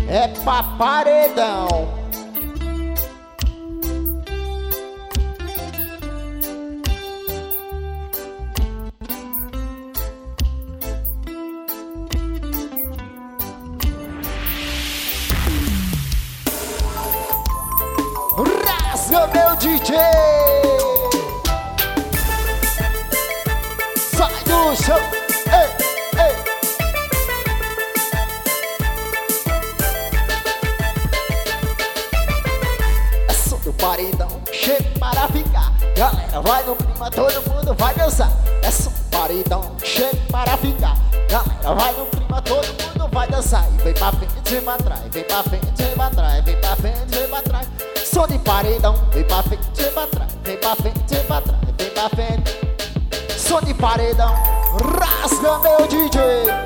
é pra paredão. Rasga meu DJ, sai do chão, ei, ei. É som do paredão, chega para ficar. Galera vai no clima, todo mundo vai dançar. É som do paredão, chega para ficar. Galera vai no clima, todo mundo vai dançar. E vem pra frente e pra trás, vem pra frente e pra trás, vem pra frente e pra trás. Som de paredão, vem pra frente e pra trás, vem pra frente e pra trás, vem pra frente. Som de paredão, rasga meu DJ.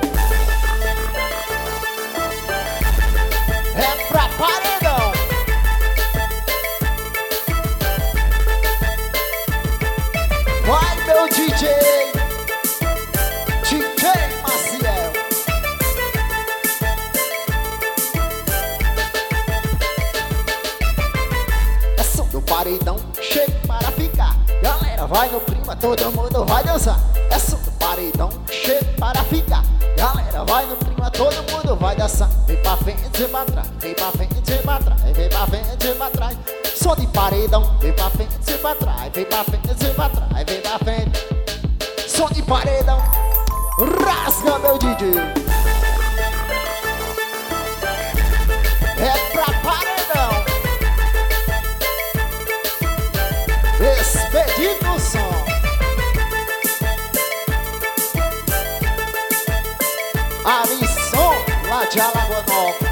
É pra paredão. Vai meu DJ, DJ Maciel. É som do paredão, chega para ficar. Galera vai no clima, todo mundo vai dançar. É som do paredão, chega para ficar. Galera vai no clima, todo mundo vai dançar. Vem pra frente e pra trás, vem pra frente e pra trás, vem pra frente e pra trás. Som de paredão, vem pra frente e pra trás, vem pra frente e pra trás, vem pra frente. Som de paredão, rasga meu DJ. É pra paredão. Expedito o som. Arisson, lá de Alagoas Nova.